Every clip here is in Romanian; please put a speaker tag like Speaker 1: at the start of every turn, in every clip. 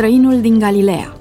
Speaker 1: Străinul din Galileea.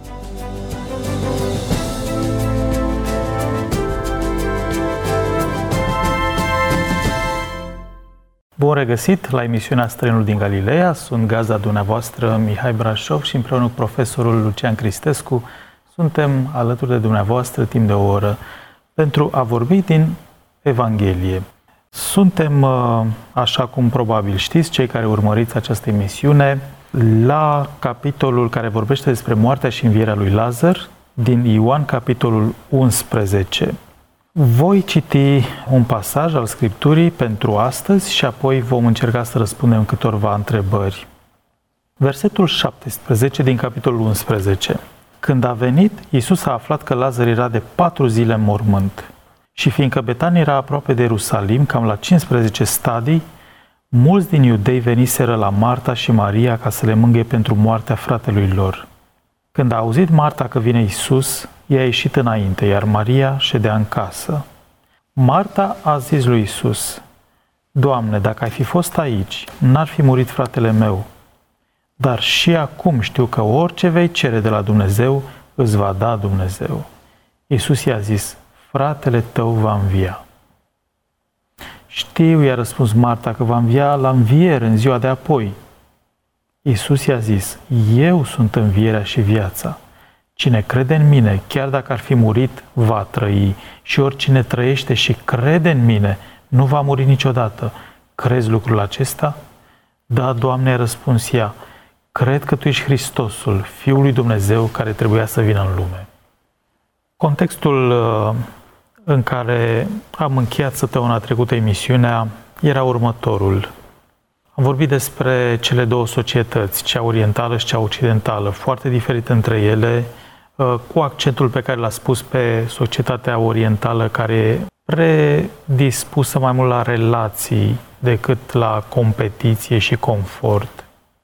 Speaker 2: Bun regăsit la emisiunea Străinul din Galileea. Sunt gazda dumneavoastră Mihai Brașov și împreună cu profesorul Lucian Cristescu suntem alături de dumneavoastră timp de o oră pentru a vorbi din Evanghelie. Suntem, așa cum probabil știți, cei care urmăriți această emisiune, la capitolul care vorbește despre moartea și învierea lui Lazar, din Ioan, capitolul 11. Voi citi un pasaj al Scripturii pentru astăzi și apoi vom încerca să răspundem câtorva întrebări. Versetul 17 din capitolul 11. Când a venit, Iisus a aflat că Lazar era de 4 zile în mormânt. Și fiindcă Betania era aproape de Ierusalim, cam la 15 stadii, mulți din iudei veniseră la Marta și Maria ca să le mângâie pentru moartea fratelui lor. Când a auzit Marta că vine Iisus, i-a ieșit înainte, iar Maria ședea în casă. Marta a zis lui Iisus: Doamne, dacă ai fi fost aici, n-ar fi murit fratele meu. Dar și acum știu că orice vei cere de la Dumnezeu, îți va da Dumnezeu. Iisus i-a zis: fratele tău va învia. Știu, i-a răspuns Marta, că va învia la înviere în ziua de apoi. Iisus i-a zis: eu sunt învierea și viața. Cine crede în mine, chiar dacă ar fi murit, va trăi. Și oricine trăiește și crede în mine, nu va muri niciodată. Crezi lucrul acesta? Da, Doamne, a răspuns ea. Cred că Tu ești Hristosul, Fiul lui Dumnezeu, care trebuia să vină în lume. Contextul în care am încheiat săptămâna trecută emisiunea era următorul. Am vorbit despre cele două societăți, cea orientală și cea occidentală, foarte diferite între ele, cu accentul pe care l-a spus pe societatea orientală, care e predispusă mai mult la relații decât la competiție și confort.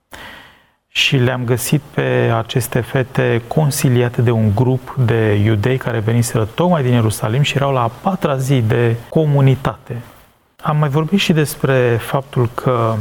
Speaker 2: Și le-am găsit pe aceste fete consiliate de un grup de iudei care veniseră tocmai din Ierusalim și erau la a 4-a zi de comunitate. Am mai vorbit și despre faptul că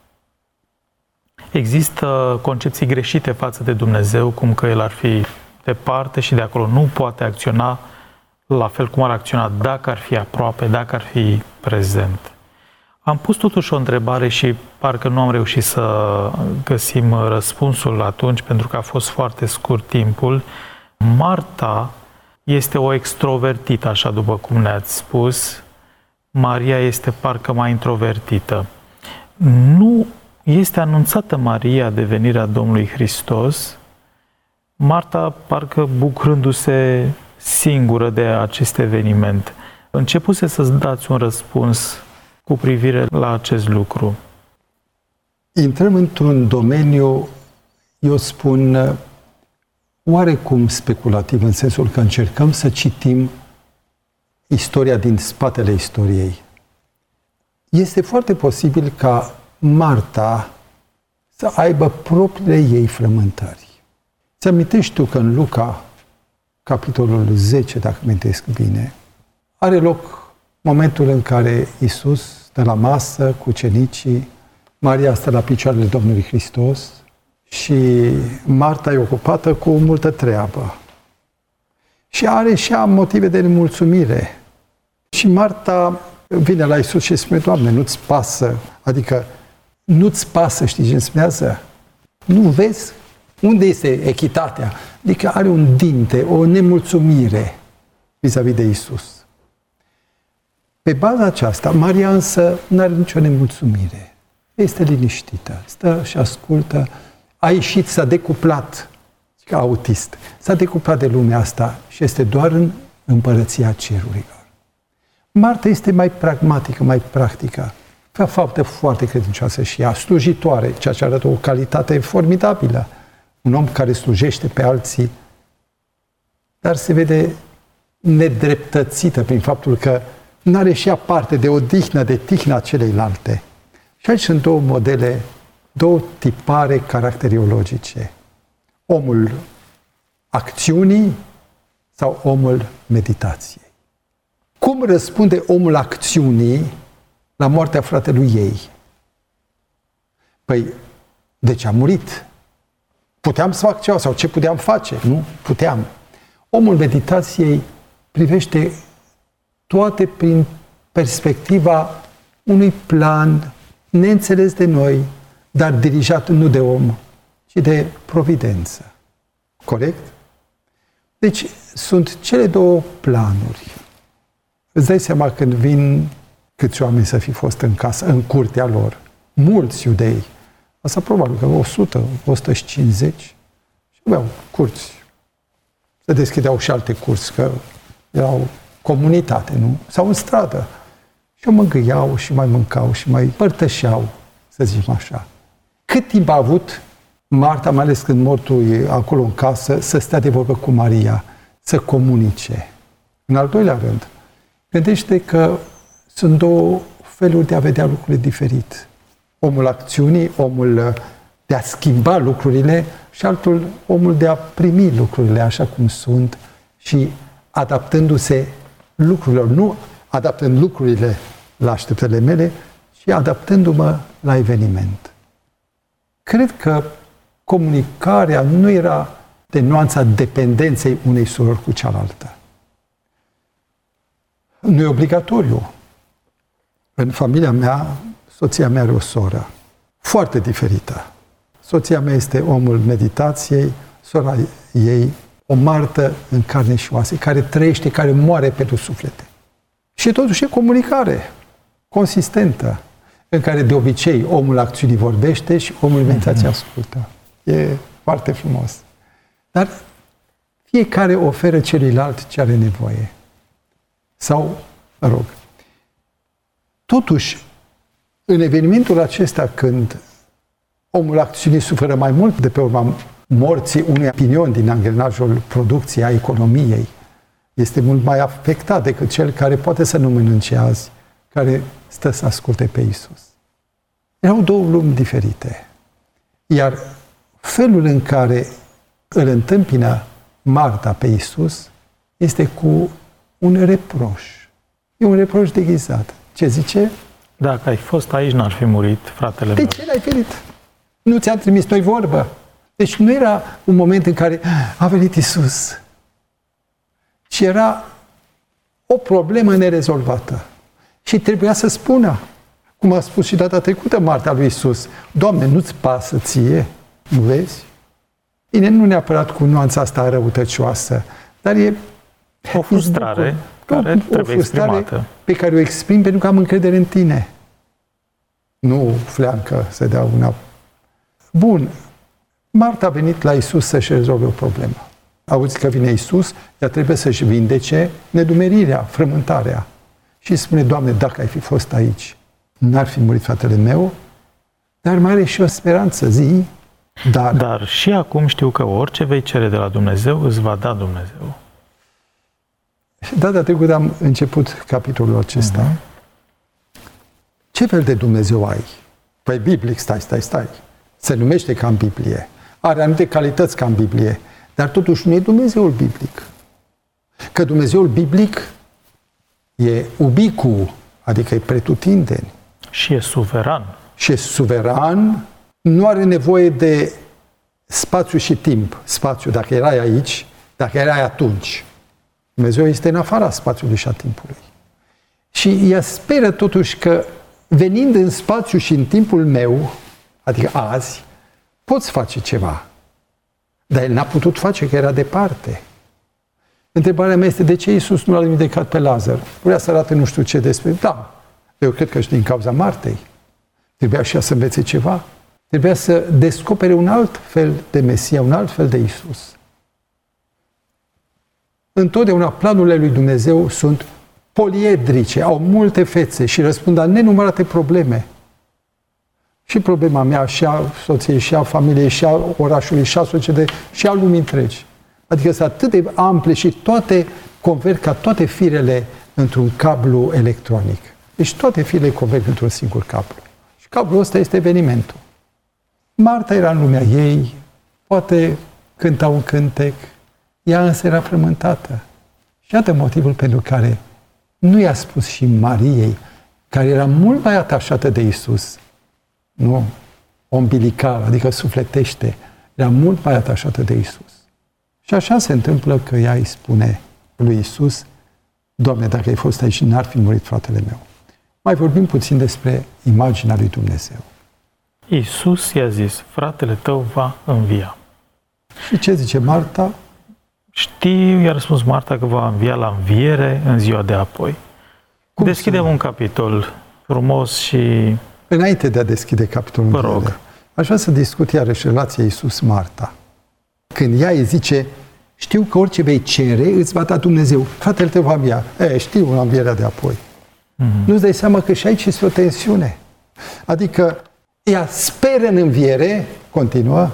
Speaker 2: există concepții greșite față de Dumnezeu, cum că El ar fi departe și de acolo nu poate acționa la fel cum ar acționa dacă ar fi aproape, dacă ar fi prezent. Am pus totuși o întrebare și parcă nu am reușit să găsim răspunsul atunci, pentru că a fost foarte scurt timpul. Marta este o extrovertită, așa după cum ne-ați spus. Maria este parcă mai introvertită. Nu este anunțată Maria de venirea Domnului Hristos. Marta parcă bucurându-se singură de acest eveniment. Începuse să-ți dați un răspuns cu privire la acest lucru.
Speaker 3: Intrăm într-un domeniu, eu spun, oarecum speculativ, în sensul că încercăm să citim istoria din spatele istoriei. Este foarte posibil ca Marta să aibă propriile ei frământări. Ți amintești tu că în Luca, capitolul 10, dacă mintesc bine, are loc momentul în care Iisus stă la masă cu ucenicii, Maria stă la picioarele Domnului Hristos și Marta e ocupată cu multă treabă. Și are și ea motive de nemulțumire. Și Marta vine la Iisus și spune: Doamne, nu-ți pasă? Adică nu-ți pasă, știi ce înseamnă? Nu vezi? Unde este echitatea? Adică are un dinte, o nemulțumire vis-a-vis de Iisus. Pe baza aceasta, Maria însă nu are nicio nemulțumire. Este liniștită, stă și ascultă. A ieșit, s-a decuplat, ca autist, s-a decuplat de lumea asta și este doar în împărăția cerurilor. Marta este mai pragmatică, mai practică. Fă faptă foarte credincioasă și ea, slujitoare, ceea ce arată o calitate formidabilă. Un om care slujește pe alții, dar se vede nedreptățită prin faptul că nu are și ea parte de odihnă, de tihna celeilalte. Și aici sunt două modele, două tipare caracteriologice. Omul acțiunii sau omul meditației. Cum răspunde omul acțiunii la moartea fratelui ei? Păi, deci a murit. puteam să fac ceva sau ce puteam face. Nu puteam. Omul meditației privește toate prin perspectiva unui plan neînțeles de noi, dar dirijat nu de om, ci de providență. Corect? Deci sunt cele două planuri. Îți dai seama când vin câți oameni să fi fost în casă, în curtea lor, mulți iudei, asta probabil că 100, 150, și aveau curți. Se deschideau și alte curți, că erau comunitate, nu? Sau în stradă. Și mângâiau și mai mâncau și mai părtășeau, să zicem așa. Cât timp a avut Marta, mai ales când mortul e acolo în casă, să stea de vorbă cu Maria, să comunice? În al doilea rând, gândește că sunt două feluri de a vedea lucrurile diferit. Omul acțiunii, omul de a schimba lucrurile și altul omul de a primi lucrurile așa cum sunt și adaptându-se lucrurilor, nu adaptând lucrurile la așteptările mele, ci adaptându-mă la eveniment. Cred că comunicarea nu era de nuanța dependenței unei surori cu cealaltă. Nu e obligatoriu. În familia mea, soția mea are o soră foarte diferită. Soția mea este omul meditației, sora ei o Martă în carne și oase, care trăiește, care moare pentru suflete. Și totuși e comunicare consistentă, în care de obicei omul acțiunii vorbește și omul meditației ascultă. E foarte frumos. Dar fiecare oferă celuilalt ce are nevoie. Sau, mă rog, totuși, în evenimentul acesta, când omul acțiunii suferă mai mult de pe urma morții unui pinion din angrenajul producției, a economiei, este mult mai afectat decât cel care poate să nu mănânce azi, care stă să asculte pe Iisus. Erau două lumi diferite. Iar felul în care îl întâmpină Marta pe Iisus este cu un reproș. E un reproș deghizat. Ce zice?
Speaker 2: Dacă ai fost aici, n-ar fi murit fratele meu.
Speaker 3: De ce n-ai venit? Nu ți-am trimis noi vorbă. Deci nu era un moment în care a venit Iisus, ci era o problemă nerezolvată. Și trebuia să spună, cum a spus și data trecută Marta lui Iisus, Doamne, nu-ți pasă ție? Nu vezi? Bine, nu neapărat cu nuanța asta răutăcioasă, dar e
Speaker 2: o frustrare care trebuie exprimată.
Speaker 3: Pe care o exprim pentru că am încredere în tine. Nu fleancă să dea una. Bun. Marta a venit la Iisus să-și rezolve o problemă. Auzi că vine Iisus, ea trebuie să-și vindece nedumerirea, frământarea. Și spune, Doamne, dacă ai fi fost aici, n-ar fi murit fratele meu, dar mai are și o speranță, zi.
Speaker 2: Dar și acum știu că orice vei cere de la Dumnezeu, îți va da Dumnezeu.
Speaker 3: Data trecută am început capitolul acesta. Ce fel de Dumnezeu ai? Păi biblic, stai. Se numește ca în Biblie. Are anumite calități ca în Biblie. Dar totuși nu e Dumnezeul biblic. Că Dumnezeul biblic e ubicu, adică e pretutindeni.
Speaker 2: Și e suveran.
Speaker 3: Și e suveran, nu are nevoie de spațiu și timp. Spațiu, dacă erai aici, dacă erai atunci. Dumnezeu este în afara spațiului și a timpului. Și ea speră totuși că venind în spațiu și în timpul meu, adică azi, poți face ceva. Dar el n-a putut face, că era departe. Întrebarea mea este, de ce Iisus nu l-a vindecat pe Lazar? Vrea să arate nu știu ce despre... Da, eu cred că și din cauza Martei. Trebuia și ea să învețe ceva. Trebuia să descopere un alt fel de Mesia, un alt fel de Iisus. Întotdeauna planurile lui Dumnezeu sunt poliedrice, au multe fețe și răspund la nenumărate probleme. Și problema mea, și a soției, și a familiei, și a orașului, și a societății, și a lumii întregi. Adică sunt atât de ample și toate converg ca toate firele într-un cablu electronic. Deci toate firele converg într-un singur cablu. Și cablul ăsta este evenimentul. Marta era în lumea ei, poate cânta un cântec, ea însă era frământată. Și iată motivul pentru care nu i-a spus și Mariei, care era mult mai atașată de Iisus, nu umbilical, adică sufletește, era mult mai atașată de Iisus. Și așa se întâmplă că ea îi spune lui Iisus: Doamne, dacă ai fost aici, n-ar fi murit fratele meu. Mai vorbim puțin despre imaginea lui Dumnezeu.
Speaker 2: Iisus i-a zis: fratele tău va învia.
Speaker 3: Și ce zice Marta?
Speaker 2: Știu, i-a răspuns Marta, că va învia la înviere în ziua de apoi. Deschidem un capitol frumos și...
Speaker 3: Înainte de a deschide capitolul,
Speaker 2: vă rog,
Speaker 3: aș vrea să discut iarăși relația Iisus-Marta. Când ea îi zice: știu că orice vei cere, îți va da Dumnezeu. Fratele tău va învia. Știu la învierea de apoi. Nu-ți dai seama că și aici este o tensiune. Adică ea speră în înviere, continuă,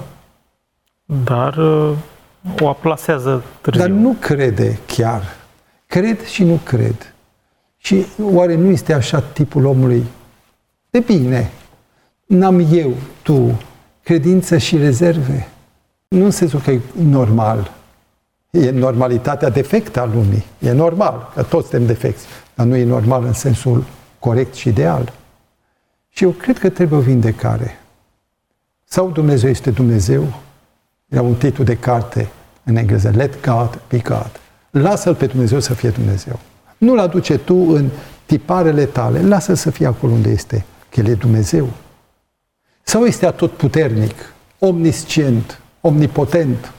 Speaker 2: dar o aplasează târziu.
Speaker 3: dar nu crede chiar. Cred și nu cred. Și oare nu este așa tipul omului? De bine, n-am eu, tu, credință și rezerve. Nu în sensul că e normal. E normalitatea defectă a lumii. E normal, că toți suntem defecți. Dar nu e normal în sensul corect și ideal. Și eu cred că trebuie o vindecare. Sau Dumnezeu este Dumnezeu. Era un titlu de carte în engleză: Let God be God. Lasă-L pe Dumnezeu să fie Dumnezeu. Nu-L aduce tu în tiparele tale. Lasă-L să fie acolo unde este, că El e Dumnezeu. Sau este atotputernic, omniscient, omnipotent,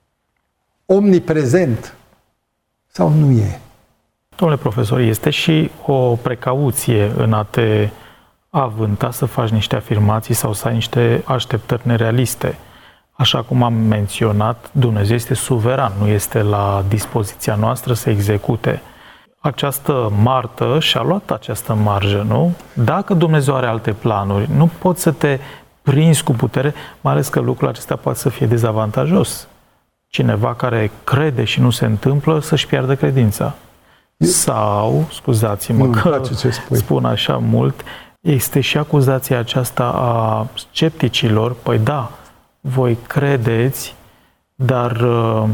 Speaker 3: omniprezent, sau nu e?
Speaker 2: Domnule profesor, este și o precauție în a te avânta să faci niște afirmații sau să ai niște așteptări nerealiste. Așa cum am menționat, Dumnezeu este suveran, nu este la dispoziția noastră să execute. Această Martă și-a luat această marjă, nu? Dacă Dumnezeu are alte planuri, nu poți să te prinzi cu putere, mai ales că lucrul acesta poate să fie dezavantajos. Cineva care crede și nu se întâmplă să-și piardă credința. Sau, scuzați-mă că spun așa mult, este și acuzația aceasta a scepticilor: păi da, voi credeți, dar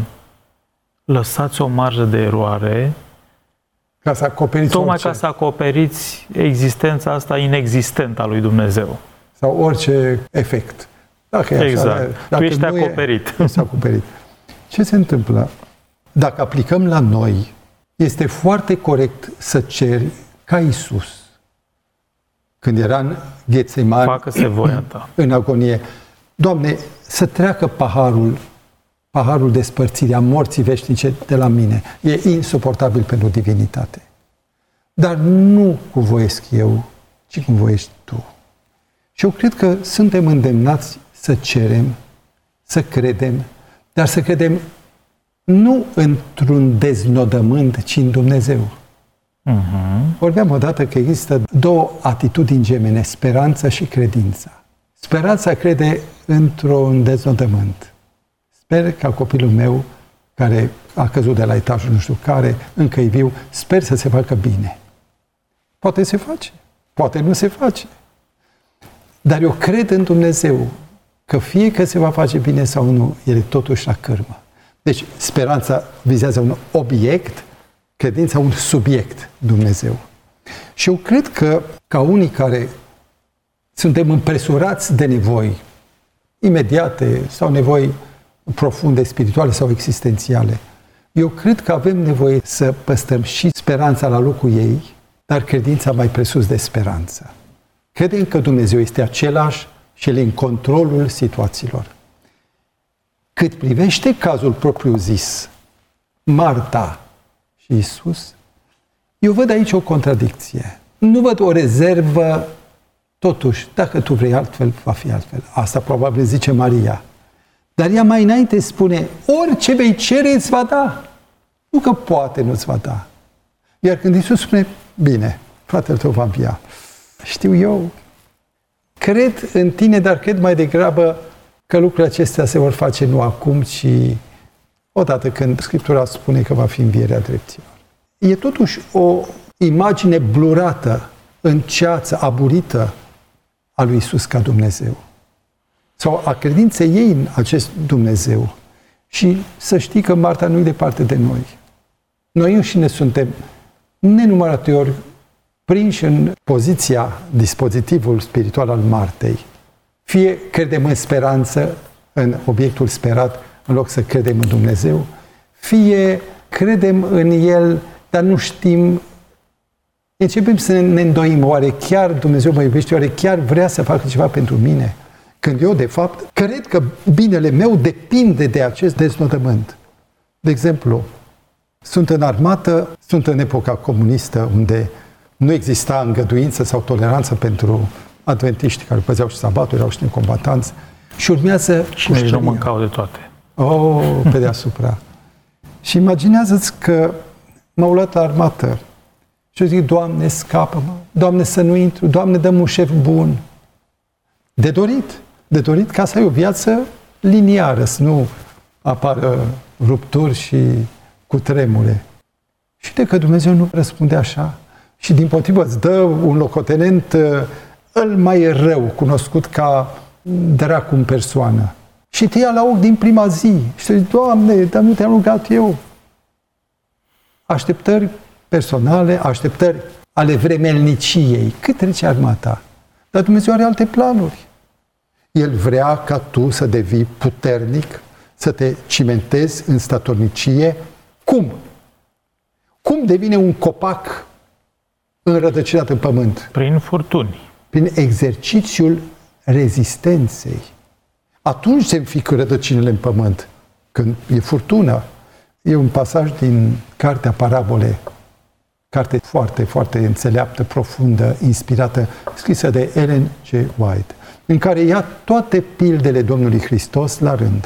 Speaker 2: lăsați o marjă de eroare
Speaker 3: ca să acoperiți
Speaker 2: tocmai
Speaker 3: orice.
Speaker 2: Ca să acoperiți existența asta inexistentă a lui Dumnezeu.
Speaker 3: Sau orice efect. Dacă e
Speaker 2: exact.
Speaker 3: Așa, dacă
Speaker 2: tu ești acoperit.
Speaker 3: Ești acoperit. Ce se întâmplă? Dacă aplicăm la noi, este foarte corect să ceri ca Iisus, când era în Ghetsemani,
Speaker 2: facă-se voia ta,
Speaker 3: în agonie: Doamne, să treacă paharul despărțirii, a morții veșnice de la mine. E insuportabil pentru divinitate. Dar nu cu voiesc eu, ci cu voiești tu. Și eu cred că suntem îndemnați să cerem, să credem, dar să credem nu într-un deznodământ, ci în Dumnezeu. Vorbeam odată că există două atitudini gemene: speranța și credința. Speranța crede într-un deznodământ. Sper ca copilul meu, care a căzut de la etajul nu știu care, încă e viu, sper să se facă bine. Poate se face, poate nu se face. Dar eu cred în Dumnezeu, că fie că se va face bine sau nu, El e totuși la cârmă. Deci speranța vizează un obiect, credința un subiect, Dumnezeu. Și eu cred că, ca unii care suntem împresurați de nevoi imediate sau nevoi profunde, spirituale sau existențiale, eu cred că avem nevoie să păstrăm și speranța la locul ei, dar credința mai presus de speranță. Credem că Dumnezeu este același și El e în controlul situațiilor. Cât privește cazul propriu-zis, Marta și Iisus, eu văd aici o contradicție. Nu văd o rezervă, totuși, dacă tu vrei altfel, va fi altfel. Asta probabil zice Maria. Dar ea mai înainte spune: orice vei cere îți va da. Nu că poate nu îți va da. Iar când Iisus spune: bine, fratele tău va învia. Știu eu, cred în tine, dar cred mai degrabă că lucrurile acestea se vor face nu acum, ci odată când Scriptura spune că va fi învierea dreptilor. E totuși o imagine blurată, în ceață, aburită a lui Iisus ca Dumnezeu. Sau a credinței ei în acest Dumnezeu. Și să știi că Marta nu e departe de noi. Noi înșine suntem nenumărate ori prinși în poziția, dispozitivul spiritual al Martei. Fie credem în speranță, în obiectul sperat în loc să credem în Dumnezeu, fie credem în El, dar nu știm, începem să ne îndoim, oare chiar Dumnezeu mă iubește, oare chiar vrea să facă ceva pentru mine? Când eu, de fapt, cred că binele meu depinde de acest deznodământ. De exemplu, sunt în armată, sunt în epoca comunistă, unde nu exista îngăduință sau toleranță pentru adventiști care păzeau și sabatul, erau și necombatanți, și urmează
Speaker 2: și ei nu mâncau de toate.
Speaker 3: Pe deasupra. Și imaginează-ți că m-au luat la armată și eu zic, Doamne, scapă-mă, Doamne, să nu intru, Doamne, dă-mi un șef bun. De dorit ca să ai o viață liniară, să nu apară rupturi și cutremure. Și de că Dumnezeu nu răspunde așa și dimpotrivă îți dă un locotenent îl mai rău, cunoscut ca dracu în persoană. Și te ia la ochi din prima zi. Și te zici, Doamne, dar nu te-am rugat eu. Așteptări personale, așteptări ale vremelniciei. Cât trece armata? Dar Dumnezeu are alte planuri. El vrea ca tu să devii puternic, să te cimentezi în statornicie. Cum? Cum devine un copac înrădăcinat în pământ?
Speaker 2: Prin furtuni.
Speaker 3: Prin exercițiul rezistenței. Atunci se înfică rădăcinile în pământ, când e furtună. E un pasaj din Cartea Parabole, carte foarte, foarte înțeleaptă, profundă, inspirată, scrisă de Ellen G. White, în care ia toate pildele Domnului Hristos la rând.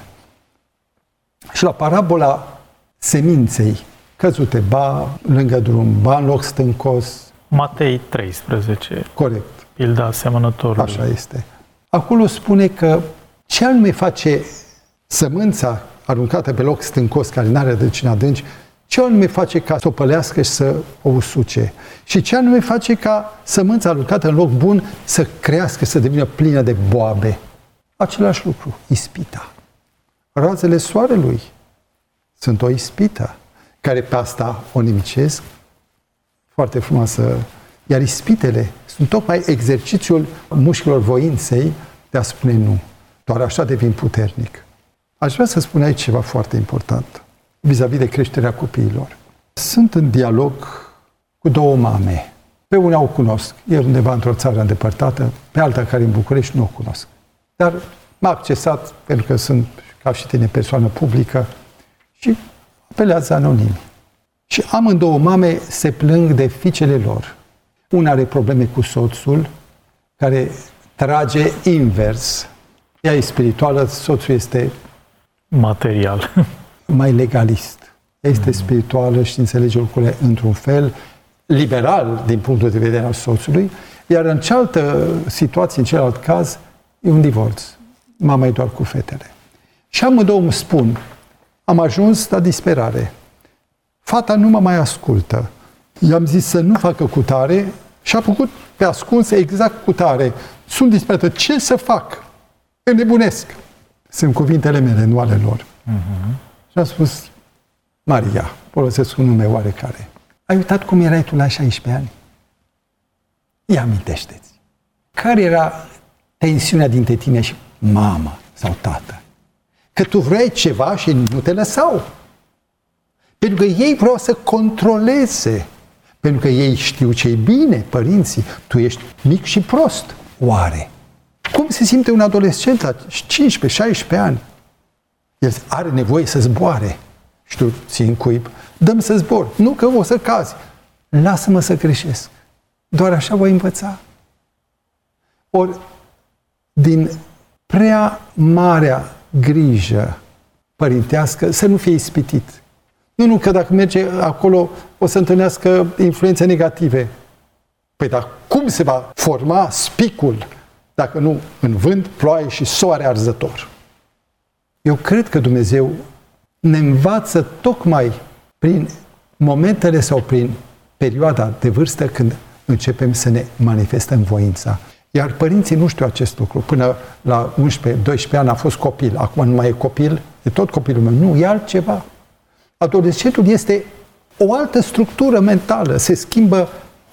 Speaker 3: Și la parabola seminței căzute, ba lângă drum, ba în loc stâncos.
Speaker 2: Matei 13.
Speaker 3: Corect.
Speaker 2: Pilda semănătorului.
Speaker 3: Așa este. Acolo spune că ce anume face sămânța aruncată pe loc stâncos, care n-are rădăcini adânci, ce anume face ca să o pălească și să o usuce? Și ce anume face ca sămânța aruncată în loc bun să crească, să devină plină de boabe? Același lucru, ispita. Razele soarelui sunt o ispită, care pe asta o nimicesc, foarte frumoasă. Iar ispitele sunt tocmai exercițiul mușchilor voinței de a spune nu. Doar așa devin puternic. Aș vrea să spun aici ceva foarte important vis-a-vis de creșterea copiilor. Sunt în dialog cu două mame. Pe una o cunosc, e undeva într-o țară îndepărtată, pe alta care în București nu o cunosc. Dar m-a accesat, pentru că sunt ca și tine persoană publică, și apelează anonim. Și amândouă mame se plâng de fiicele lor. Una are probleme cu soțul, care trage invers. Ea e spirituală, soțul este
Speaker 2: material.
Speaker 3: Mai legalist. Ea este spirituală și înțelege lucrurile într-un fel, liberal din punctul de vedere al soțului, iar în cealaltă situație, în celălalt caz, e un divorț. Mama e doar cu fetele. Și amândouă îmi spun, am ajuns la disperare. Fata nu mă mai ascultă. I-am zis să nu facă cutare și a făcut pe ascuns exact cutare. Sunt disperată. Ce să fac? Înnebunesc. Sunt cuvintele mele, nu ale lor. Și am spus, Maria, folosesc un nume oarecare. Ai uitat cum erai tu la 16 ani? Ia amintește-ți. Care era tensiunea dintre tine și mamă sau tată? Că tu vrei ceva și nu te lăsau. Pentru că ei vreau să controleze. Pentru că ei știu ce-i bine, părinții. Tu ești mic și prost. Oare? Cum se simte un adolescent la 15-16 ani? El are nevoie să zboare. Și tu ții în cuib. Dă-mi să zbor. Nu că o să cazi. Lasă-mă să greșesc. Doar așa voi învăța. Ori, din prea marea grijă părintească, să nu fie ispitit. Nu, că dacă merge acolo o să întâlnească influențe negative. Păi dar cum se va forma spicul dacă nu în vânt, ploaie și soare arzător? Eu cred că Dumnezeu ne învață tocmai prin momentele sau prin perioada de vârstă când începem să ne manifestăm voința. Iar părinții nu știu acest lucru. Până la 11-12 ani a fost copil. Acum nu mai e copil, e tot copilul meu. Nu, e altceva. Adolescentul este o altă structură mentală. Se schimbă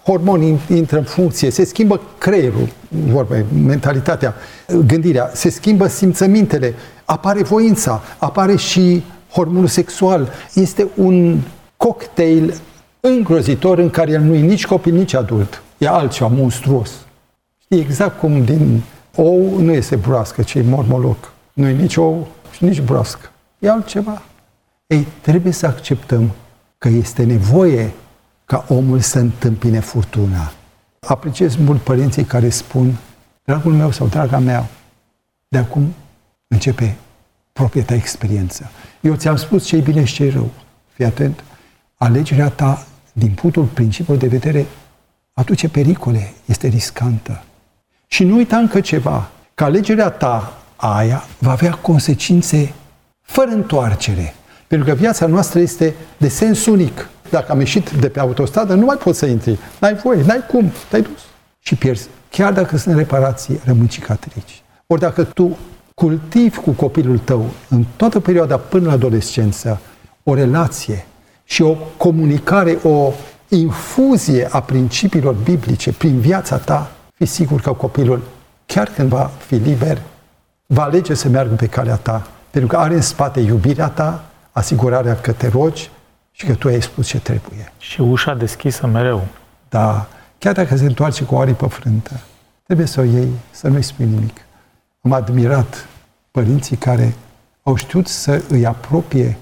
Speaker 3: hormonii intră în funcție, se schimbă creierul, mentalitatea, gândirea, se schimbă simțămintele, apare voința, apare și hormonul sexual. Este un cocktail îngrozitor în care el nu e nici copil, nici adult. E altceva, monstruos. Știi, exact cum din ou nu este broască, ci e mormoloc. Nu e nici ou și nici broască. E altceva. Ei, trebuie să acceptăm că este nevoie ca omul să întâmpine furtuna. Apreciez mult părinții care spun: dragul meu sau draga mea, de acum începe propria ta experiență. Eu ți-am spus ce-i bine și ce-i rău. Fii atent, alegerea ta, din punctul principiul de vedere, aduce pericole, este riscantă. Și nu uita încă ceva, că alegerea ta aia va avea consecințe fără întoarcere. Pentru că viața noastră este de sens unic. Dacă am ieșit de pe autostradă, nu mai poți să intri. N-ai voie, n-ai cum, te-ai dus. Și pierzi. Chiar dacă sunt reparații, rămân cicatrici. Ori dacă tu cultivi cu copilul tău, în toată perioada până la adolescență, o relație și o comunicare, o infuzie a principiilor biblice prin viața ta, fii sigur că copilul, chiar când va fi liber, va alege să meargă pe calea ta, pentru că are în spate iubirea ta, asigurarea că te rogi și că tu ai spus ce trebuie.
Speaker 2: Și ușa deschisă mereu.
Speaker 3: Da, chiar dacă se întoarce cu o aripă frântă, trebuie să o iei, să nu-i spui nimic. Am admirat părinții care au știut să îi apropie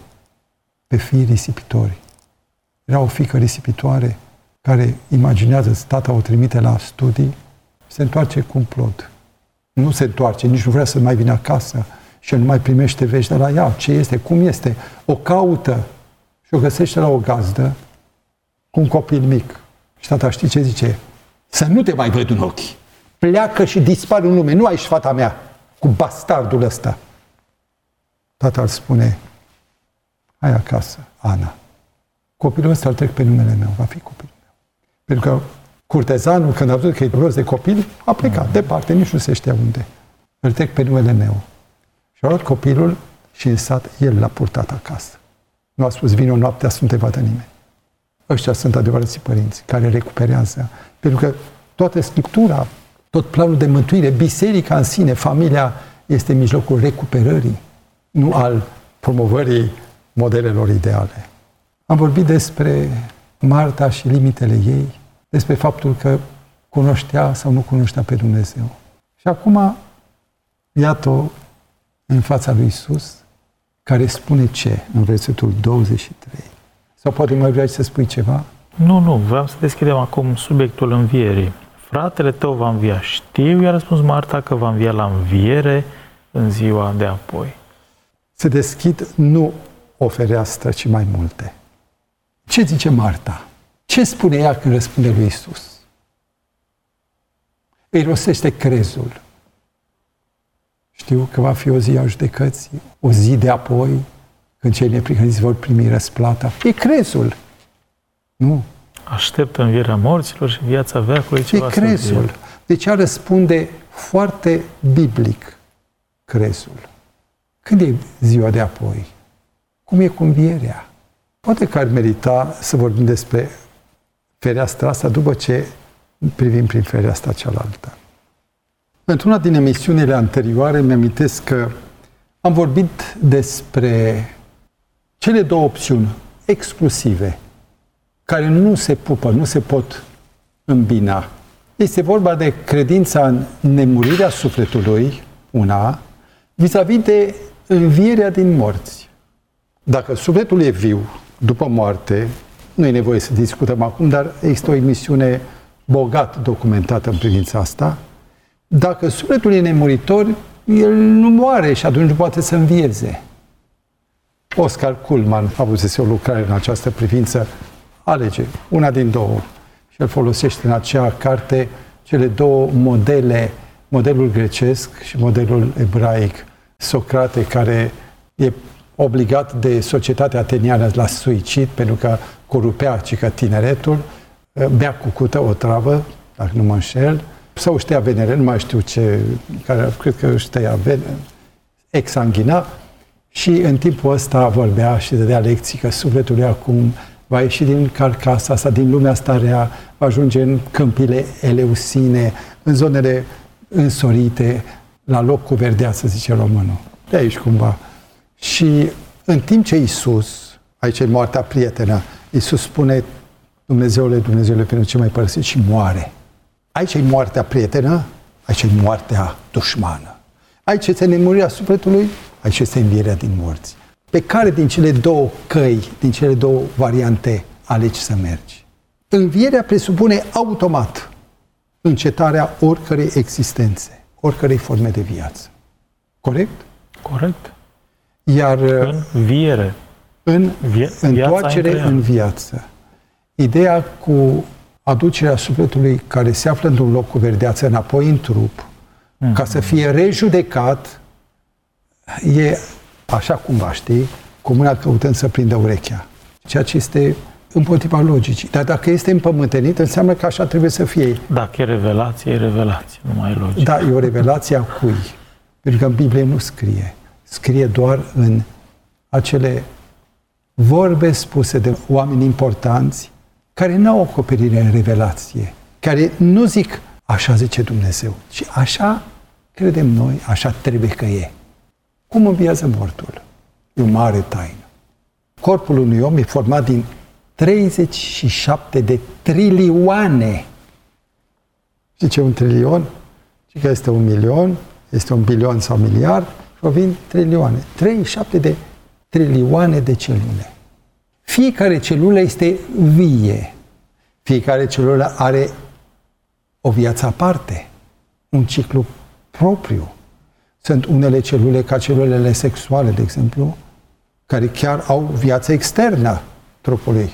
Speaker 3: pe fiii risipitori. Era o fiică risipitoare care imaginează, tata o trimite la studii, se întoarce cu un plod. Nu se întoarce, nici nu vrea să mai vină acasă și nu mai primește vești de la ea. Ce este? Cum este? O caută și o găsește la o gazdă cu un copil mic. Și tata știi ce zice? Să nu te mai văd în ochi. Pleacă și dispar în lume. Nu ai și fata mea cu bastardul ăsta. Tata îl spune: hai acasă, Ana. Copilul ăsta îl trec pe numele meu, va fi copilul meu. Pentru că curtezanul, când a văzut că e rost de copil, a plecat departe, nici nu se știa unde. Îl trec pe numele meu. Și a luat copilul și în sat el l-a purtat acasă. Nu a spus: vino noaptea să nu te vadă nimeni. Ăștia sunt adevărații părinți care recuperează. Pentru că toată Scriptura, tot planul de mântuire, biserica în sine, familia, este mijlocul recuperării, nu al promovării modelelor ideale. Am vorbit despre Marta și limitele ei, despre faptul că cunoștea sau nu cunoștea pe Dumnezeu. Și acum, iată-o în fața lui Iisus, care spune ce în versetul 23. Sau poate mai vrei să spui ceva?
Speaker 2: Nu, vreau să deschidem acum subiectul învierii. Fratele tău va învia. Știu, i-a răspuns Marta, că va învia la înviere în ziua de apoi.
Speaker 3: Se deschid nu o fereastră, ci mai multe. Ce zice Marta? Ce spune ea când răspunde lui Iisus? Îi rostește crezul. Știu că va fi o zi a judecății, o zi de apoi, când cei neprihăniți vor primi răsplata. E crezul. Nu.
Speaker 2: Așteaptă învierea morților și viața veacului.
Speaker 3: E crezul. Deci ea răspunde foarte biblic crezul. Când e ziua de apoi? Cum e cu învierea? Poate că ar merita să vorbim despre fereastra asta după ce privim prin fereastra cealaltă. Într-una din emisiunile anterioare mi-amintesc că am vorbit despre cele două opțiuni exclusive care nu se pupă, nu se pot îmbina. Este vorba de credința în nemurirea sufletului, una, vis-a-vis de învierea din morți. Dacă sufletul e viu după moarte, nu e nevoie să discutăm acum, dar există o emisiune bogat documentată în privința asta. Dacă sufletul e nemuritor, el nu moare și atunci nu poate să învieze. Oscar Cullmann a avut o lucrare în această privință. Alege una din două. Și el folosește în acea carte cele două modele, modelul grecesc și modelul ebraic. Socrate, care e obligat de societatea ateniană la suicid, pentru că corupea cică tineretul, bea cucută, o travă, dacă nu mă înșel, sau își tăia venele, nu mai știu ce, care, cred că își tăia venele, exsanguina, și în timpul ăsta vorbea și dădea lecții că sufletul e acum va ieși din carcasa asta, din lumea asta rea, va ajunge în câmpile eleusine, în zonele însorite, la loc cu verdeață, zice românul. De aici cumva. Și în timp ce Iisus, aici e moartea prietenă, Iisus spune, Dumnezeule, pentru ce mai părăsit, și moare. Aici e moartea prietenă, aici e moartea dușmană. Aici este nemurirea sufletului, aici este învierea din morți. Pe care din cele două căi, din cele două variante, alegi să mergi? Învierea presupune automat încetarea oricărei existențe, oricărei forme de viață. Corect?
Speaker 2: Corect.
Speaker 3: Iar
Speaker 2: înviere.
Speaker 3: Întoarcere în viață. Ideea cu aducerea sufletului care se află într-un loc cu verdeață înapoi în trup, ca să fie rejudecat, e așa cumva, știi, cu mâna căutând să prindă urechea. Ceea ce este împotriva logicii. Dar dacă este împământenit, înseamnă că așa trebuie să fie.
Speaker 2: Dacă e revelație, nu mai e logică.
Speaker 3: Da, e o revelație a cui? Pentru că în Biblie nu scrie. Scrie doar în acele vorbe spuse de oameni importanți care nu au acoperire în revelație, care nu zic așa zice Dumnezeu, ci așa credem noi, așa trebuie că e. Cum înviază mortul? E o mare taină. Corpul unui om e format din 37 de trilioane. Știi ce e un trilion? Știi că este 1 milion, este 1 bilion sau miliard, și vin trilioane. 37 de trilioane de celule. Fiecare celulă este vie. Fiecare celulă are o viață aparte, un ciclu propriu. Sunt unele celule, ca celulele sexuale, de exemplu, care chiar au viață externă trupului.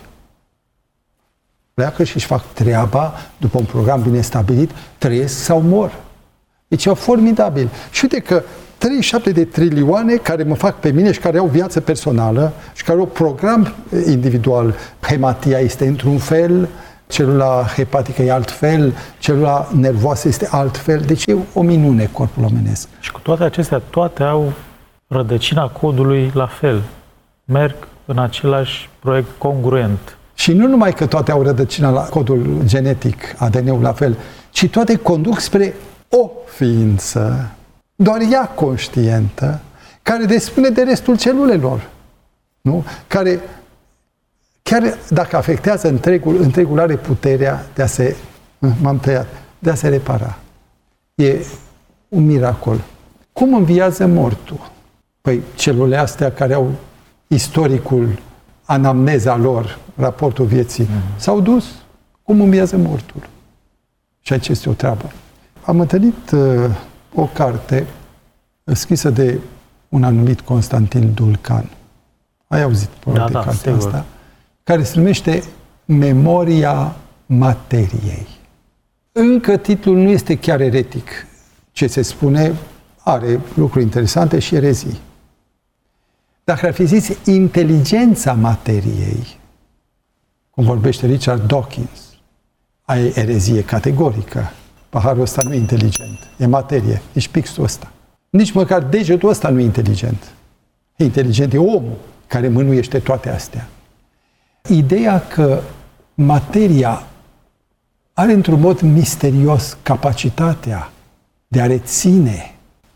Speaker 3: Pleacă și își fac treaba după un program bine stabilit, trăiesc sau mor. Deci e formidabil. Și uite că 37 de trilioane care mă fac pe mine și care au viață personală și care au program individual. Hematia este într-un fel, celula hepatică e altfel, celula nervoasă este altfel. Deci e o minune corpul omenesc.
Speaker 2: Și cu toate acestea, toate au rădăcina codului la fel. Merg în același proiect congruent.
Speaker 3: Și nu numai că toate au rădăcina la codul genetic, ADN-ul la fel, ci toate conduc spre o ființă, doar ea conștientă, care dispune de restul celulelor. Nu? Care, chiar dacă afectează întregul are puterea de a se, de a se repara. E un miracol. Cum înviază mortul? Păi celulele astea care au istoricul, anamneza lor, raportul vieții, s-au dus. Cum înviază mortul? Și aici este o treabă. Am întâlnit o carte scrisă de un anumit Constantin Dulcan. Ai auzit de cartea asta? Care se numește Memoria materiei. Încă titlul nu este chiar eretic. Ce se spune are lucruri interesante și erezii. Dacă ar fi zis inteligența materiei, cum vorbește Richard Dawkins, ai erezie categorică. Paharul ăsta nu e inteligent, e materie, nici pixul ăsta. Nici măcar degetul ăsta nu e inteligent. Inteligent e omul care mânuiește toate astea. Ideea că materia are într-un mod misterios capacitatea de a reține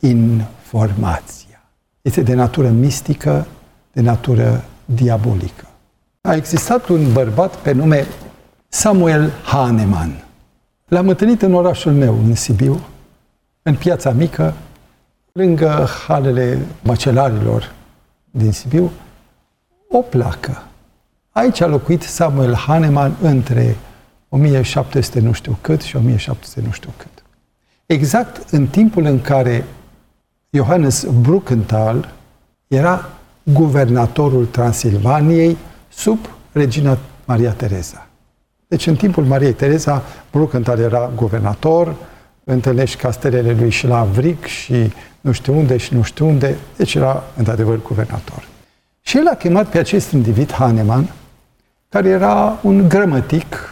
Speaker 3: informația. Este de natură mistică, de natură diabolică. A existat un bărbat pe nume Samuel Hahnemann. L-am întâlnit în orașul meu, în Sibiu, în Piața Mică, lângă halele măcelarilor din Sibiu, o placă. Aici a locuit Samuel Hahnemann între 1700 nu știu cât și 1700 nu știu cât. Exact în timpul în care Johannes Brukenthal era guvernatorul Transilvaniei sub regina Maria Tereza. Deci în timpul Mariei Tereza, Brukenthal era guvernator, întâlnești castelele lui și la Vric și nu știu unde și nu știu unde, deci era într-adevăr guvernator. Și el a chemat pe acest individ, Hahnemann, care era un grămătic,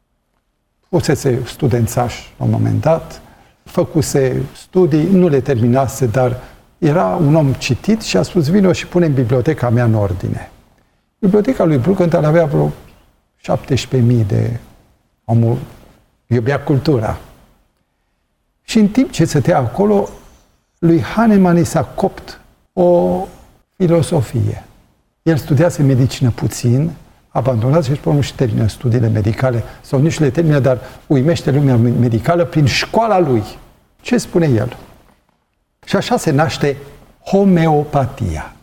Speaker 3: fusese studențaș la un moment dat, făcuse studii, nu le terminase, dar era un om citit și a spus, vino și pune în biblioteca mea în ordine. Biblioteca lui Brukenthal avea vreo 17.000 de omul iubea cultura. Și în timp ce stătea acolo, lui Hahnemann i s-a copt o filosofie. El studiase medicină puțin, abandonat și până și termină studiile medicale, sau nici le termină, dar uimește lumea medicală prin școala lui. Ce spune el? Și așa se naște homeopatia.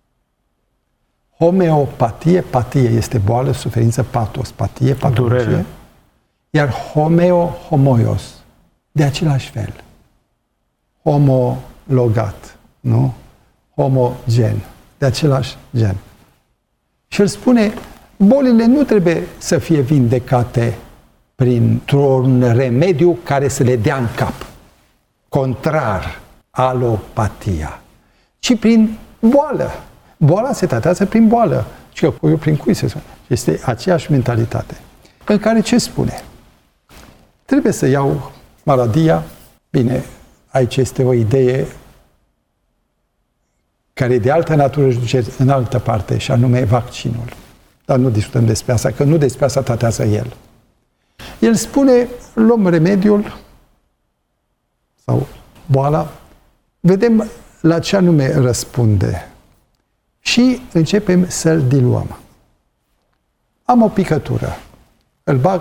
Speaker 3: Homeopatie, patie este boală, suferință, patos, patie, patologie. Durere. Iar homoios, de același fel. Homologat, nu? Homogen, de același gen. Și el spune, bolile nu trebuie să fie vindecate printr-un remediu care să le dea în cap. Contrar, alopatia. Ci prin boală. Boala se tratează prin boală. Și că puiul prin cui se spune. Este aceeași mentalitate. În care ce spune? Trebuie să iau maladia. Bine, aici este o idee care de altă natură își duce în altă parte, și anume vaccinul. Dar nu discutăm despre asta, că nu despre asta tratează el. El spune, luăm remediul sau boala, vedem la ce anume răspunde și începem să-l diluăm. Am o picătură, îl bag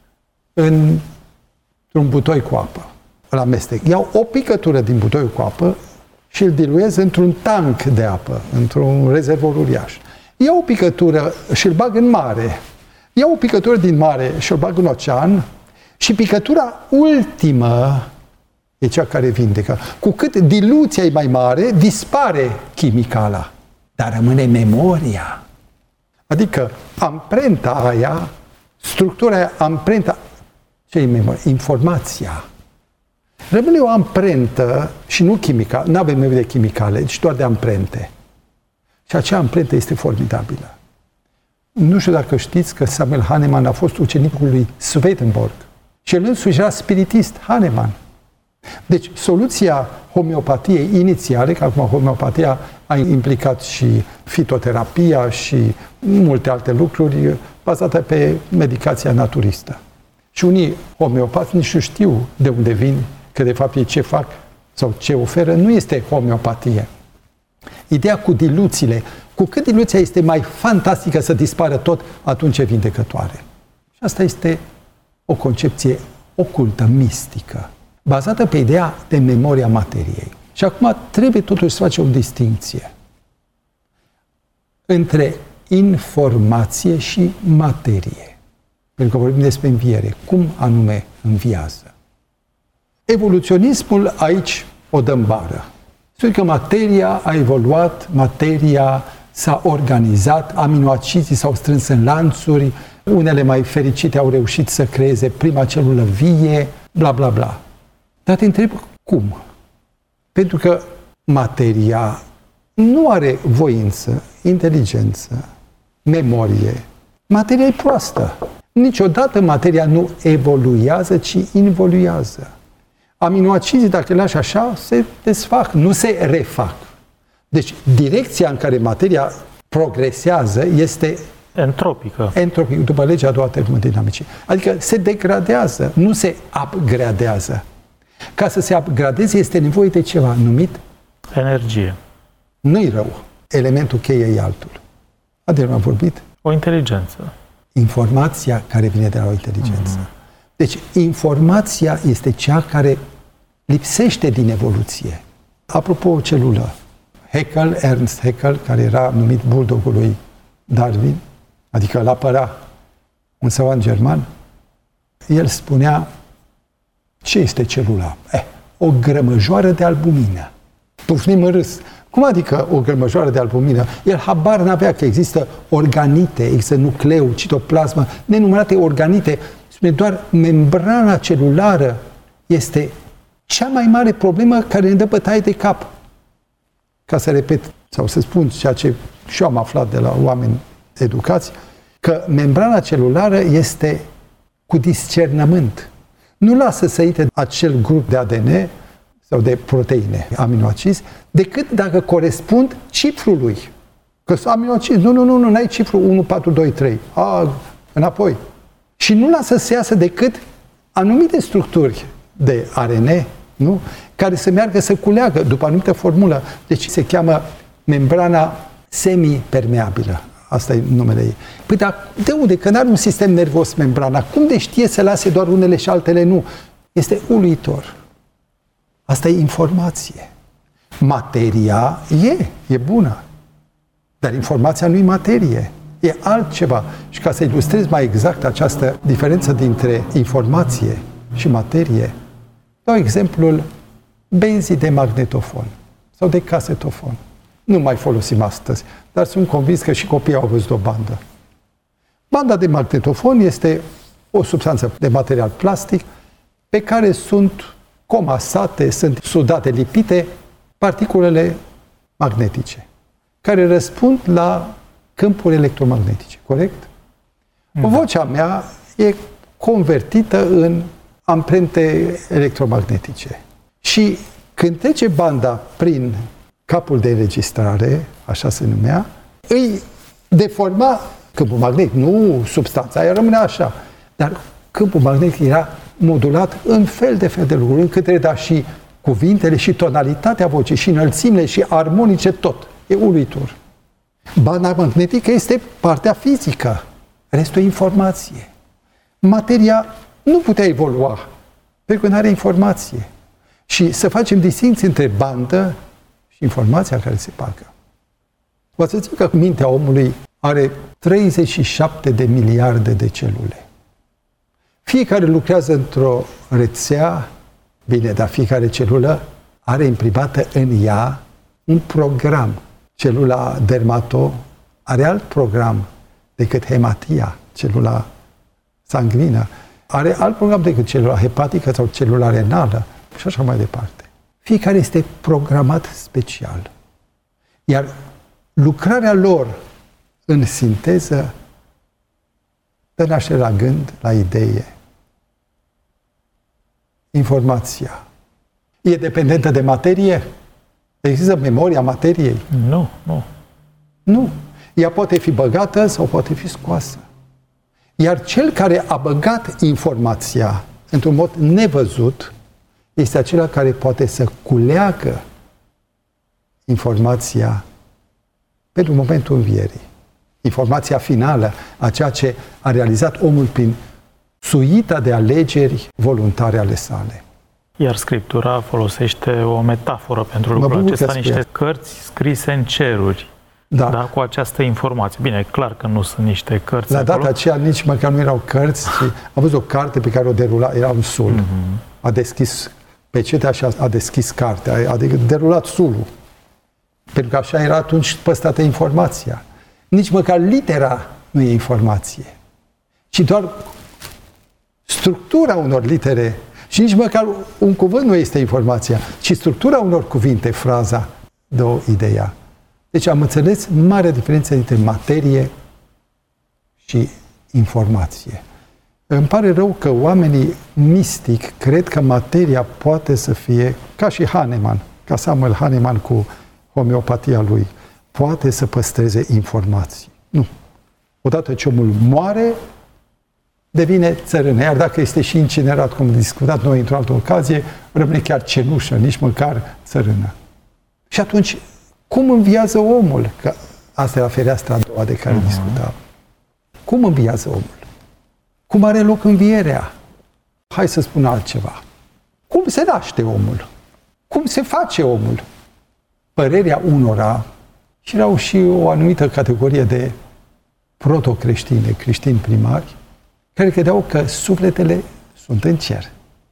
Speaker 3: într-un butoi cu apă, îl amestec. Iau o picătură din butoiul cu apă și îl diluez într-un tank de apă, într-un rezervor uriaș. Iau o picătură și îl bag în mare. Iau o picătură din mare și îl bag în ocean și picătura ultimă e cea care vindecă. Cu cât diluția e mai mare, dispare chimicala, dar rămâne memoria. Adică amprenta aia, structura aia, amprenta, ce e memoria? Informația. Rămâne o amprentă și nu chimica, nu avem nevoie de chimicale, ci doar de amprente. Și acea amprentă este formidabilă. Nu știu dacă știți că Samuel Hahnemann a fost ucenicul lui Swedenborg. Și el însuși era spiritist, Hahnemann. Deci, soluția homeopatiei inițiale, că acum homeopatia a implicat și fitoterapia și multe alte lucruri bazate pe medicația naturistă. Și unii homeopați nici nu știu de unde vin, că de fapt ei ce fac sau ce oferă, nu este homeopatie. Ideea cu diluțiile, cu cât diluția este mai fantastică să dispară tot, atunci e vindecătoare. Și asta este o concepție ocultă, mistică, bazată pe ideea de memoria materiei. Și acum trebuie totuși să facem o distinție între informație și materie. Pentru că vorbim despre înviere. Cum anume înviază? Evoluționismul aici o dă în bară. Spune că materia a evoluat, materia s-a organizat, aminoacizii s-au strâns în lanțuri, unele mai fericite au reușit să creeze prima celulă vie, bla bla bla. Dar te întreb cum? Pentru că materia nu are voință, inteligență, memorie. Materia e proastă. Niciodată materia nu evoluează, ci involuează. Aminoacizii, dacă le lași așa, se desfac, nu se refac. Deci, direcția în care materia progresează este
Speaker 2: entropică.
Speaker 3: Entropică, după legea a doua a termodinamicii. Adică se degradează, nu se upgradează. Ca să se upgradeze este nevoie de ceva numit
Speaker 2: energie.
Speaker 3: Nu-i rău. Elementul cheie e altul. Adel a vorbit?
Speaker 2: O inteligență.
Speaker 3: Informația care vine de la o inteligență. Deci, informația este cea care lipsește din evoluție. Apropo, o celulă. Haeckel, Ernst Haeckel, care era numit buldogul lui Darwin, adică îl apăra un savant german, el spunea, ce este celula? O grămăjoară de albumină. Pufnim în râs. Cum adică o grămăjoară de albumină? El habar n-avea că există organite, există nucleu, citoplasmă, nenumărate organite. Spune doar membrana celulară este cea mai mare problemă care ne dă bătaie de cap. Ca să repet, sau să spun ceea ce și eu am aflat de la oameni educați, că membrana celulară este cu discernământ. Nu lasă să intre acel grup de ADN sau de proteine, aminoacizi, decât dacă corespund cifrului. Că aminoacizi, nu, n-ai cifru 1, 4, 2, 3. înapoi. Și nu lasă să iasă decât anumite structuri de ARN, nu? Care să meargă să culeagă după anumită formulă. Deci se cheamă membrana semipermeabilă. Asta e numele ei. Păi dar de unde? Că n-are un sistem nervos membrana. Cum de știe să lase doar unele și altele nu? Este uluitor. Asta e informație. Materia e bună. Dar informația nu e materie. E altceva. Și ca să ilustrez mai exact această diferență dintre informație și materie, dau exemplul benzii de magnetofon sau de casetofon. Nu mai folosim astăzi, dar sunt convins că și copiii au văzut o bandă. Banda de magnetofon este o substanță de material plastic pe care sunt comasate, sunt sudate, lipite particulele magnetice, care răspund la câmpuri electromagnetice, corect? Da. Vocea mea e convertită în amprente electromagnetice. Și când trece banda prin capul de înregistrare, așa se numea, îi deforma câmpul magnetic, nu substanța, aia rămâne așa. Dar câmpul magnetic era modulat în fel de lucruri, încât reda și cuvintele, și tonalitatea vocii, și înălțimile, și armonice, tot. E uluitor. Banda magnetică este partea fizică, restul e informație. Materia nu putea evolua, pentru că nu are informație. Și să facem distinție între bandă și informația care se bagă. Vă să zic că mintea omului are 37 de miliarde de celule. Fiecare lucrează într-o rețea, bine, dar fiecare celulă are imprimată în ea un program. Celula dermato are alt program decât hematia, celula sanguină. Are alt program decât celula hepatică sau celula renală și așa mai departe. Fiecare este programat special. Iar lucrarea lor în sinteză dă naștere la gând, la idee. Informația e dependentă de materie? Există memoria materiei? Nu. Ea poate fi băgată sau poate fi scoasă. Iar cel care a băgat informația într-un mod nevăzut este acela care poate să culeagă informația pentru momentul învierii. Informația finală, a ceea ce a realizat omul prin suita de alegeri voluntare ale sale.
Speaker 2: Iar Scriptura folosește o metaforă pentru lucrul acesta, niște cărți scrise în ceruri. Da. Da, cu această informație. Bine, e clar că nu sunt niște cărți.
Speaker 3: La data aceea nici măcar nu erau cărți. Am văzut o carte pe care o derula, era un sul. A deschis pecetea și a deschis cartea, a derulat sulul. Pentru că așa era atunci păstrată informația. Nici măcar litera nu e informație, ci doar structura unor litere. Și nici măcar un cuvânt nu este informația, ci structura unor cuvinte, fraza, dă ideea. Deci am înțeles mare diferență între materie și informație. Îmi pare rău că oamenii mistic cred că materia poate să fie, ca și Hahnemann, ca Samuel Hahnemann cu homeopatia lui, poate să păstreze informații. Nu. Odată ce omul moare, devine țărână. Iar dacă este și incinerat, cum am discutat noi într-o altă ocazie, rămâne chiar cenușă, nici măcar țărână. Și atunci, cum înviază omul? Că asta era fereastra a doua de care discutam. Cum înviază omul? Cum are loc învierea? Hai să spun altceva. Cum se naște omul? Cum se face omul? Părerea unora, și erau și o anumită categorie de protocreștini, creștini primari, care credeau că sufletele sunt în cer.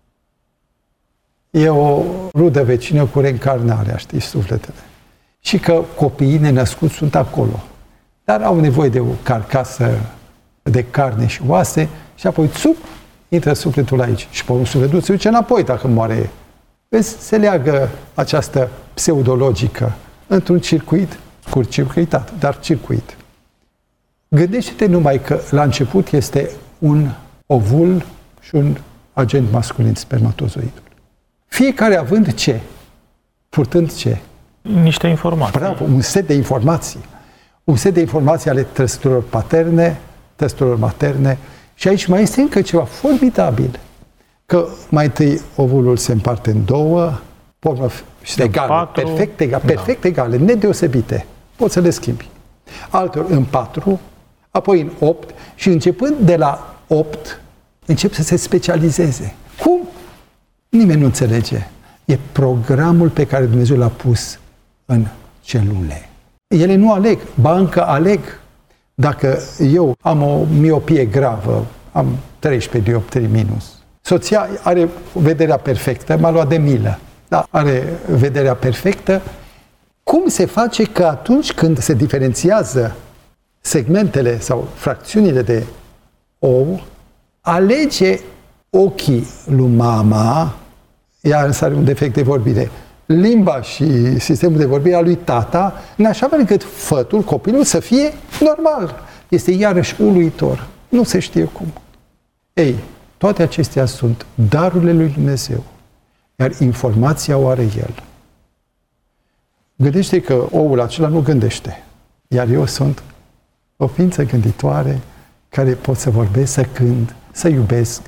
Speaker 3: E o rudă vecină cu reîncarnarea, știi, sufletele. Și că copiii nenăscuți sunt acolo. Dar au nevoie de o carcasă de carne și oase și apoi, țup, intră sufletul aici. Și pe un sufletul se duce înapoi dacă moare. Vezi, se leagă această pseudologică într-un circuit, scurt-circuitat, dar circuit. Gândește-te numai că la început este un ovul și un agent masculin, spermatozoidul. Fiecare având ce? Purtând ce?
Speaker 2: Niște informații.
Speaker 3: Bravo, un set de informații. Un set de informații ale trăsăturilor paterne, testelor materne. Și aici mai este încă ceva formidabil. Că mai întâi ovulul se împarte în două, formă egale, perfect egale, nedeosebite. Poți să le schimbi. Altor în 4, apoi în 8 și începând de la 8 încep să se specializeze. Cum? Nimeni nu înțelege. E programul pe care Dumnezeu l-a pus în celule. Ele nu aleg, ba încă aleg. Dacă eu am o miopie gravă, am 13 dioptrii minus, soția are vederea perfectă, m-a luat de milă, da, are vederea perfectă, cum se face că atunci când se diferențiază segmentele sau fracțiunile de ou, alege ochii lui mama, ea însă are un defect de vorbire, limba și sistemul de vorbire a lui tata, în așa fel încât fătul, copilul, să fie normal. Este iarăși uluitor. Nu se știe cum. Ei, toate acestea sunt darurile lui Dumnezeu, iar informația o are El. Gândește că oul acela nu gândește, iar eu sunt o ființă gânditoare care pot să vorbesc, să cânt, să iubesc.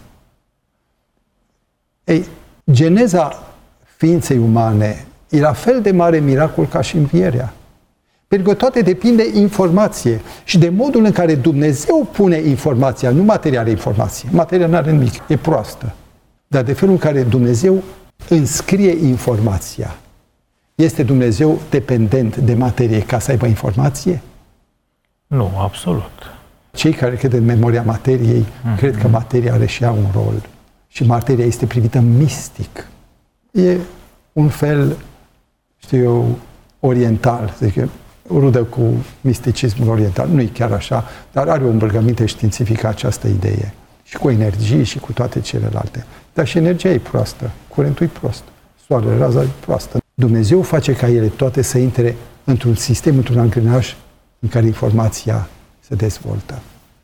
Speaker 3: Ei, geneza ființei umane e la fel de mare miracol ca și învierea. Pentru că toate depinde de informație și de modul în care Dumnezeu pune informația, nu materia are informație. Materia nu are nimic, e proastă. Dar de felul în care Dumnezeu înscrie informația. Este Dumnezeu dependent de materie ca să aibă informație?
Speaker 2: Nu, absolut.
Speaker 3: Cei care cred în memoria materiei, cred că materia are și ea un rol. Și materia este privită mistic. E un fel, știu eu, oriental, zic, rudă cu misticismul oriental. Nu e chiar așa, dar are o îmbrăcăminte științifică această idee. Și cu energie și cu toate celelalte. Dar și energia e proastă, curentul e prost, soarele, raza e proastă. Dumnezeu face ca ele toate să intre într-un sistem, într-un angrenaj în care informația se dezvoltă.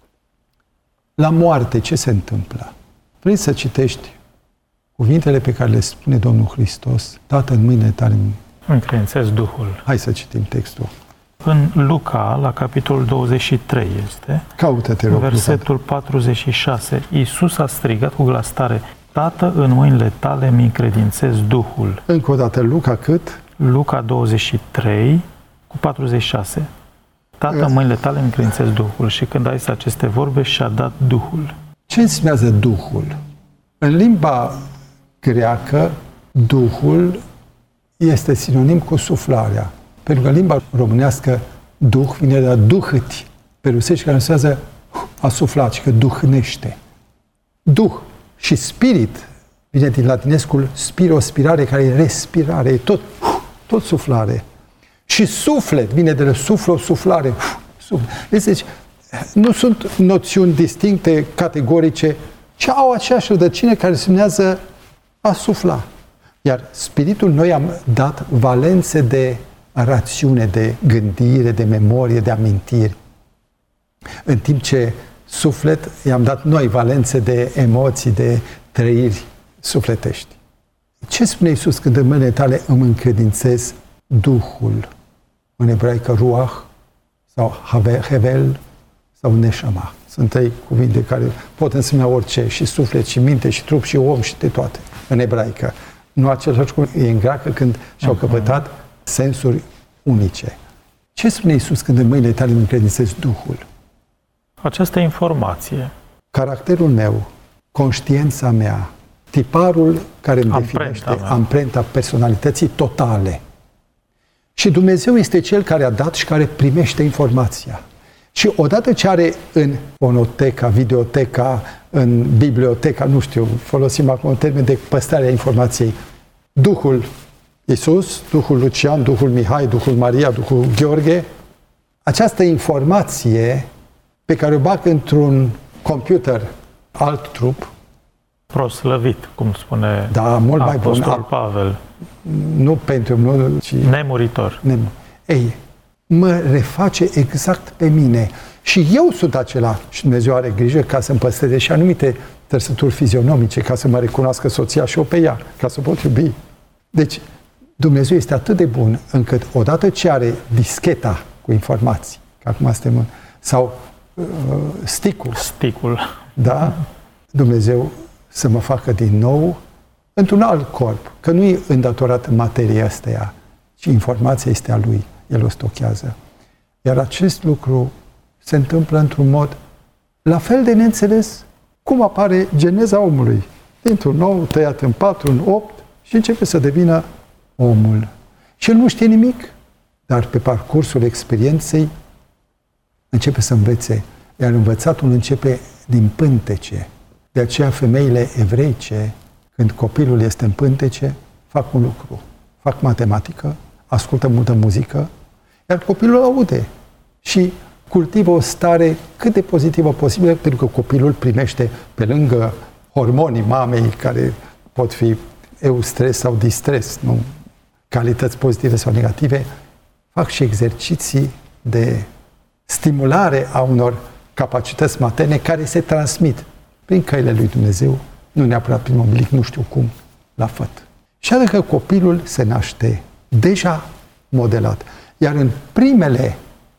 Speaker 3: La moarte, ce se întâmplă? Vrei să citești cuvintele pe care le spune Domnul Hristos, Tată, în mâinile tale
Speaker 2: încredințez Duhul.
Speaker 3: Hai să citim textul.
Speaker 2: În Luca, la capitolul 23 este,
Speaker 3: Caută-te, rog,
Speaker 2: versetul 46, Iisus a strigat cu glas tare, Tată, în mâinile tale mi încredințez Duhul.
Speaker 3: Încă o dată, Luca cât?
Speaker 2: Luca 23 cu 46. Tată, în mâinile tale mi încredințez Duhul. Și când a zis aceste vorbe, și-a dat Duhul.
Speaker 3: Ce înseamnă Duhul? În limba greacă, Duhul este sinonim cu suflarea. Pentru că în limba românească, Duh vine de la duhăti, pe rusești, care înseamnă a suflat, și că duhnește. Duh și spirit vine din latinescul spiro, spirare, care e respirare, e tot suflare. Și suflet vine de la suflo, suflare. Deci, nu sunt noțiuni distincte, categorice, ci au aceeași rădăcină care semnează a sufla. Iar spiritul, noi am dat valențe de rațiune, de gândire, de memorie, de amintiri. În timp ce suflet i-am dat noi valențe de emoții, de trăiri sufletești. Ce spune Iisus când în mâinile tale îmi încredințez Duhul? În ebraică ruach sau hevel sau neshama. Sunt trei cuvinte care pot însemna orice, și suflet, și minte, și trup, și om, și de toate, în ebraică. Nu același cuvânt, e în greacă când și-au căpătat sensuri unice. Ce spune Iisus când în mâinile tale îmi încredințez Duhul?
Speaker 2: Această informație.
Speaker 3: Caracterul meu, conștiința mea, tiparul care îmi definește, amprenta personalității totale. Și Dumnezeu este Cel care a dat și care primește informația. Și odată ce are în fonoteca, videoteca, în biblioteca, nu știu, folosim acum un termen de păstrare a informației, Duhul Iisus, Duhul Lucian, Duhul Mihai, Duhul Maria, Duhul Gheorghe, această informație pe care o bag într-un computer alt trup,
Speaker 2: proslăvit, cum spune
Speaker 3: mult mai bun.
Speaker 2: Pavel.
Speaker 3: Nu pentru nu, ci
Speaker 2: nemuritor.
Speaker 3: Ei, mă reface exact pe mine. Și eu sunt acela. Și Dumnezeu are grijă ca să-mi păstreze și anumite trăsături fizionomice, ca să mă recunoască soția și eu pe ea, ca să pot iubi. Deci, Dumnezeu este atât de bun încât odată ce are discheta cu informații, că acum suntem sau
Speaker 2: Sticul.
Speaker 3: Da? Dumnezeu să mă facă din nou într-un alt corp, că nu e îndatorat materia astea, ci informația este a Lui, El o stochează. Iar acest lucru se întâmplă într-un mod la fel de neînțeles cum apare geneza omului. Dintr-un ou tăiat în 4, în 8 și începe să devină omul. Și el nu știe nimic, dar pe parcursul experienței începe să învețe. Iar învățatul începe din pântece. De aceea femeile evreice, când copilul este în pântece, fac un lucru. Fac matematică, ascultă multă muzică, iar copilul aude și cultivă o stare cât de pozitivă posibilă, pentru că copilul primește, pe lângă hormonii mamei, care pot fi eustres sau distres, nu calități pozitive sau negative, fac și exerciții de stimulare a unor capacități materne care se transmit prin căile lui Dumnezeu, nu neapărat prin umbilic, nu știu cum, la făt. Și adică copilul se naște deja modelat. Iar în primele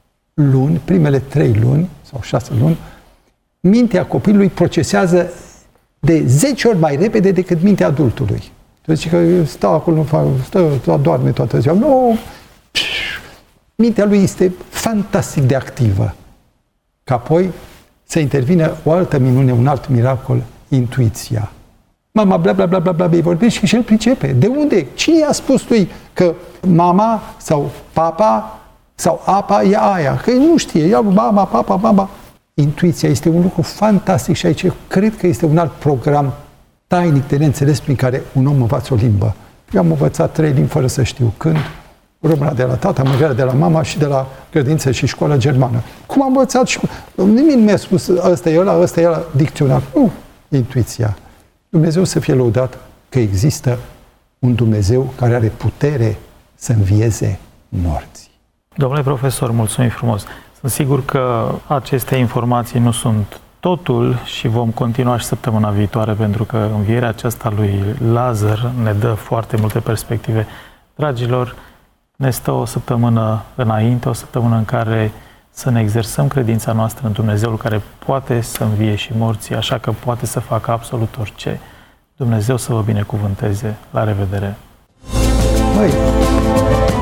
Speaker 3: 3 luni sau 6 luni, mintea copilului procesează de 10 ori mai repede decât mintea adultului. Tu zici că stau acolo, doarme toată ziua. Nu! Mintea lui este fantastic de activă. Că apoi să intervină o altă minune, un alt miracol, intuiția. Mama, bla, bla, bla, bla, bla, îi vorbește și el pricepe. De unde? Cine i-a spus lui că mama sau papa sau apa e aia? Că nu știe. Ia mama, papa, mama. Intuiția este un lucru fantastic și aici cred că este un alt program tainic de neînțeles prin care un om învață o limbă. Eu am învățat 3 limbi fără să știu când. Româna de la tata, maghiara de la mama și de la grădință și școală germană. Cum am învățat și nimic nu mi-a spus ăsta e ăla, dicționar. Nu, intuiția. Dumnezeu să fie lăudat că există un Dumnezeu care are putere să învieze morții.
Speaker 2: Domnule profesor, mulțumim frumos. Sunt sigur că aceste informații nu sunt totul și vom continua și săptămâna viitoare, pentru că învierea aceasta lui Lazar ne dă foarte multe perspective. Dragilor, ne stă o săptămână înainte, o săptămână în care să ne exersăm credința noastră în Dumnezeul care poate să învie și morții, așa că poate să facă absolut orice. Dumnezeu să vă binecuvânteze. La revedere!
Speaker 3: Măi.